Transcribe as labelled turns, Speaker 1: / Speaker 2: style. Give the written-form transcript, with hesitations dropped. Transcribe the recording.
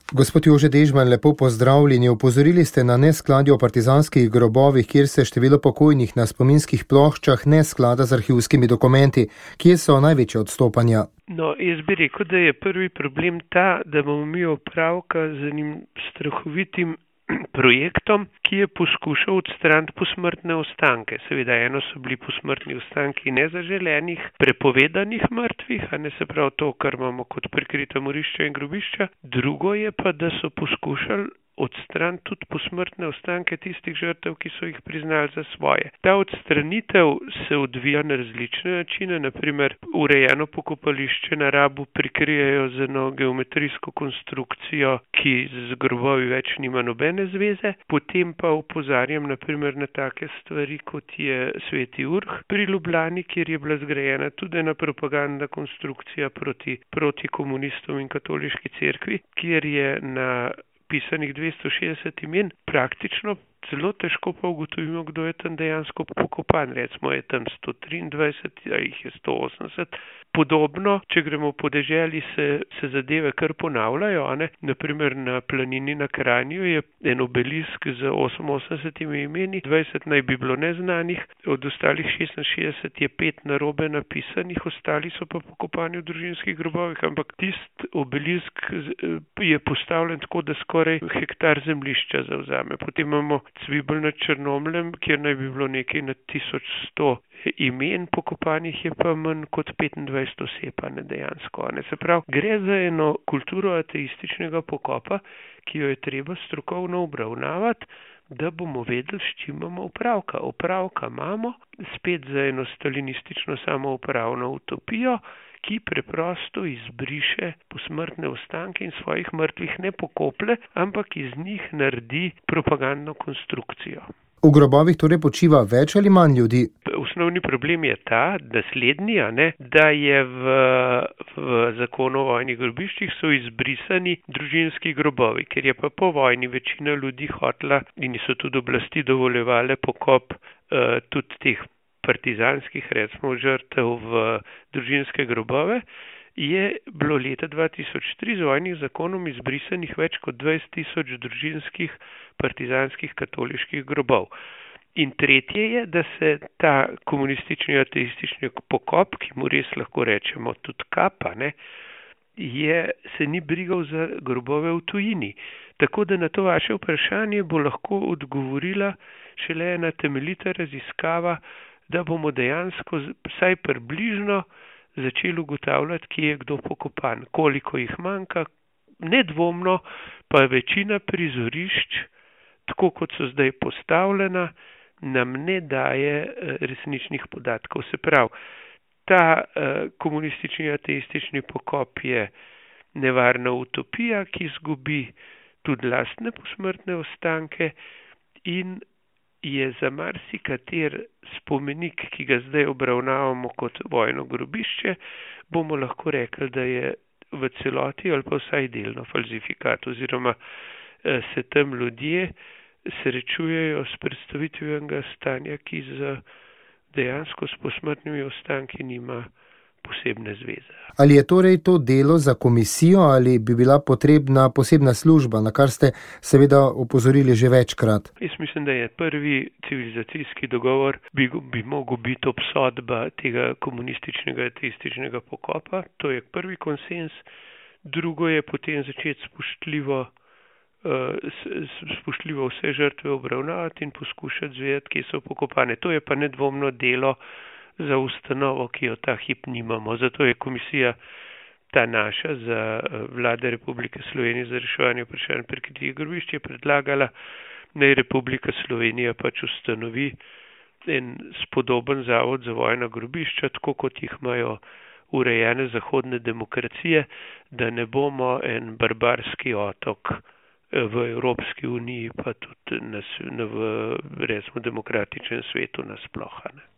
Speaker 1: Gospod Jože Dežman, lepo pozdravljeni. Opozorili ste na neskladje v partizanskih grobovih, kjer se število pokojnih na spominskih ploščah ne sklada z arhivskimi dokumenti. Kje so največje odstopanja?
Speaker 2: No, jaz bi rekel, da je prvi problem ta, da bomo mi opravka z enim strahovitim projektom, ki je poskušal odstraniti posmrtne ostanke. Seveda, eno so bili posmrtni ostanki nezaželenih, prepovedanih mrtvih, a ne se prav to, kar imamo kot prikrita morišča in grobišča. Drugo je pa, da so poskušali odstraniti tudi posmrtne ostanke tistih žrtev, ki so jih priznali za svoje. Ta odstranitev se odvija na različne načine, naprimer urejeno pokopališče na Rabu prikrijejo z eno geometrijsko konstrukcijo, ki z grobovi več nima nobene zveze, potem pa opozarjam naprimer na take stvari, kot je Sveti Urh pri Ljubljani, kjer je bila zgrajena tudi ena propagandna konstrukcija proti komunistom in katoliški cerkvi, kjer je na pisanih 260 imen, praktično zelo težko pa ugotovimo, kdo je tam dejansko pokopan. Recimo je tam 123, a jih je 180. Podobno, če gremo po deželi, se zadeve kar ponavljajo, a ne? Naprimer na planini na Kranju je en obelisk z 88 imeni, 20 naj bi bilo neznanih, od ostalih 66 je 5 narobe napisanih, ostali so pa pokopani v družinskih grobovih, ampak tisti obelisk je postavljen tako, da skoraj hektar zemljišča zavzame. Potem imamo Cvibelj nad Črnomljem, kjer naj bi bilo nekaj nad 1100 imen pokopanih, je pa manj kot 25 oseb, ne dejansko. Ne. Se pravi, gre za eno kulturo ateističnega pokopa, ki jo je treba strokovno obravnavati, da bomo vedeli, s čim imamo opravka. Opravka imamo spet za eno stalinistično samoupravno utopijo, ki preprosto izbriše posmrtne ostanke in svojih mrtvih ne pokople, ampak iz njih naredi propagandno konstrukcijo.
Speaker 1: V grobovih torej počiva več ali manj ljudi?
Speaker 2: Osnovni problem je ta, da slednji, da je v zakonu o vojnih grobiščih so izbrisani družinski grobovi, ker je pa po vojni večina ljudi hotela in so tudi oblasti dovoljevale pokop tudi teh partizanskih, recimo, žrtev v družinske grobove, je bilo leta 2003 z vojnih zakonom izbrisanih več kot 20,000 družinskih partizanskih katoliških grobov. In tretje je, da se ta komunistični ateistični pokop, ki mu res lahko rečemo tudi kapa, se ni brigal za grobove v tujini. Tako da na to vaše vprašanje bo lahko odgovorila šele ena temeljita raziskava, da bomo dejansko vsaj približno začeli ugotavljati, kje je kdo pokopan, koliko jih manjka. Nedvomno pa večina prizorišč, tako kot so zdaj postavljena, nam ne daje resničnih podatkov. Se pravi, ta komunistični ateistični pokop je nevarna utopija, ki izgubi tudi lastne posmrtne ostanke in je za marsikater spomenik, ki ga zdaj obravnavamo kot vojno grobišče, bomo lahko rekli, da je v celoti ali pa vsaj delno falsifikat, oziroma se tam ljudje srečujejo s predstavitvijo enega stanja, ki dejansko s posmrtnimi ostanki nima posebne zveze.
Speaker 1: Ali je torej to delo za komisijo ali bi bila potrebna posebna služba, na kar ste seveda opozorili že večkrat?
Speaker 2: Jaz mislim, da je prvi civilizacijski dogovor bi mogel biti obsodba tega komunističnega ateističnega pokopa. To je prvi konsens. Drugo je potem začeti spoštljivo vse žrtve obravnavati in poskušati zvedeti, kje so pokopane. To je pa nedvomno delo za ustanovo, ki jo ta hip nimamo. Zato je komisija ta naša za Vlade Republike Slovenije za reševanje vprašanj prikritih grobišč je predlagala, naj Republika Slovenija pač ustanovi en spodoben zavod za vojna grobišča, tako kot jih imajo urejene zahodne demokracije, da ne bomo en barbarski otok v Evropski uniji, pa tudi v recimo demokratičnem svetu nasploh.